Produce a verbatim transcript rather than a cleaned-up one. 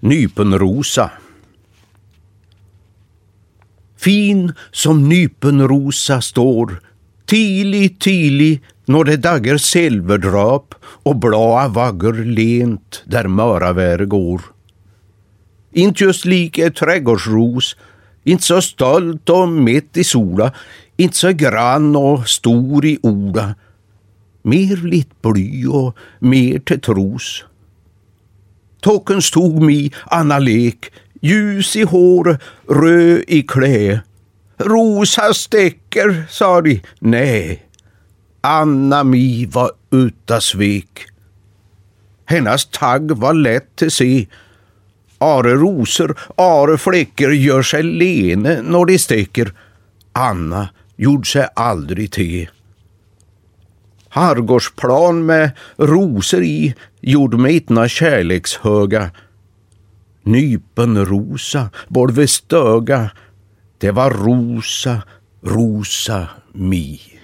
Nypenrosa. Fin som nypenrosa står, tili, tili, når det dagger silverdrap och blåa vagger lent där möraväre går. Inte just lik ett trädgårdsros, inte så stolt och mitt i sola, inte så grann och stor i orda, mer litt bly och mer till tros. Tocken stod mi Anna lek, ljus i hår, röd i klä. Rosa stäcker, sa de, nej. Anna mi var uta svek. Hennes tagg var lätt till se. Are rosor, are fläcker gör sig lene när de stäcker. Anna gjorde sig aldrig te. Hargårdsplan med rosor i gjorde mig itna kärlekshöga. Nypenrosa, både vid stöga, det var rosa, rosa mi.